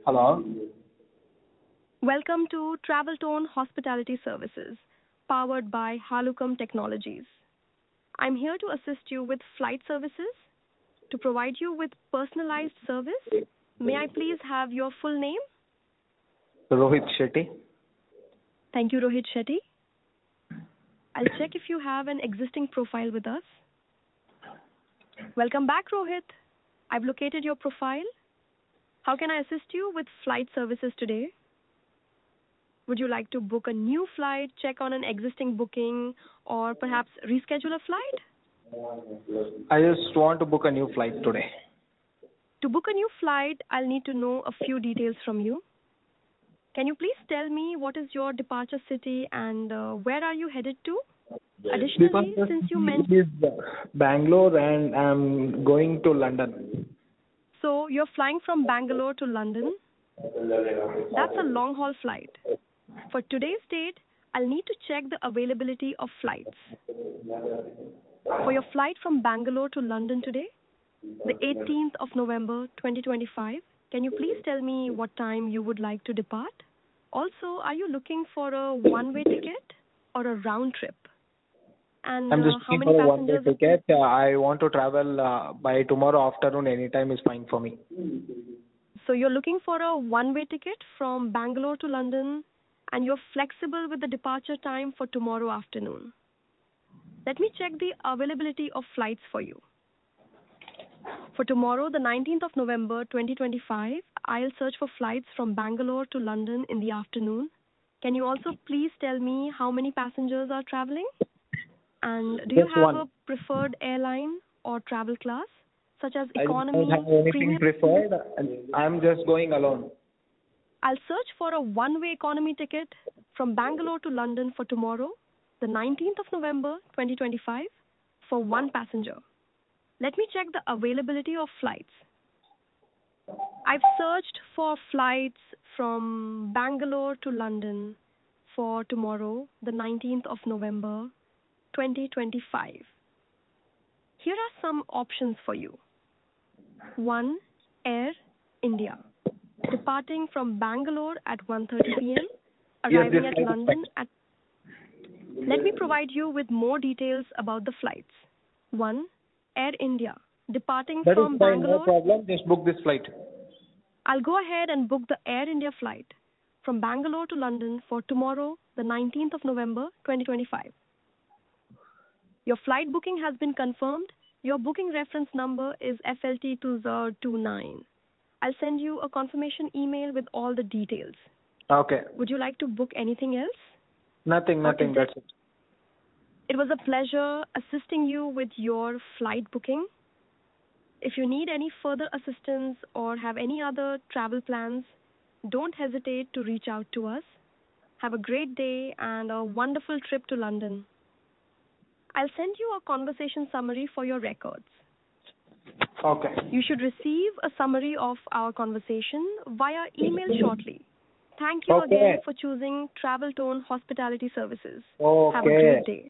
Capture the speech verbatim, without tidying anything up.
Hello. Welcome to Travel Tone Hospitality Services, powered by Halukam Technologies. I'm here to assist you with flight services. To provide you with personalized service, may I please have your full name? Rohit Shetty. Thank you, Rohit Shetty. I'll check if you have an existing profile with us. Welcome back, Rohit. I've located your profile. How can I assist you with flight services today? Would you like to book a new flight, check on an existing booking, or perhaps reschedule a flight? I just want to book a new flight today. To book a new flight, I'll need to know a few details from you. Can you please tell me what is your departure city and uh, where are you headed to? Additionally, Departure since you city mentioned... is Bangalore and I'm going to London. So you're flying from Bangalore to London? That's a long-haul flight. For today's date, I'll need to check the availability of flights. For your flight from Bangalore to London today, the eighteenth of November twenty twenty-five, can you please tell me what time you would like to depart? Also, are you looking for a one-way ticket or a round trip? And I'm just uh, how looking many for a one-way passengers? ticket. Uh, I want to travel uh, by tomorrow afternoon. Anytime is fine for me. So you're looking for a one-way ticket from Bangalore to London, and you're flexible with the departure time for tomorrow afternoon. Let me check the availability of flights for you. For tomorrow, the nineteenth of November twenty twenty-five, I'll search for flights from Bangalore to London in the afternoon. Can you also please tell me how many passengers are traveling? And do you Just have one. a preferred airline or travel class, such as I economy, don't have anything premium? preferred. I'm just going alone. I'll search for a one-way economy ticket from Bangalore to London for tomorrow, the nineteenth of November twenty twenty-five, for one passenger. Let me check the availability of flights. I've searched for flights from Bangalore to London for tomorrow, the nineteenth of November twenty twenty-five. Here are some options for you. one. Air India, departing from Bangalore at one thirty p.m., arriving Yes, at this London at... Let me provide you with more details about the flights. one. Air India, departing That is from fine. No Bangalore... problem. Just book this flight. I'll go ahead and book the Air India flight from Bangalore to London for tomorrow, the nineteenth of November twenty twenty-five. Your flight booking has been confirmed. Your booking reference number is F L T two zero two nine. I'll send you a confirmation email with all the details. Okay. Would you like to book anything else? Nothing, Or nothing. is there- That's it. It was a pleasure assisting you with your flight booking. If you need any further assistance or have any other travel plans, don't hesitate to reach out to us. Have a great day and a wonderful trip to London. I'll send you a conversation summary for your records. Okay. You should receive a summary of our conversation via email shortly. Thank you Okay. again for choosing Travel Tone Hospitality Services. Okay. Have a great day.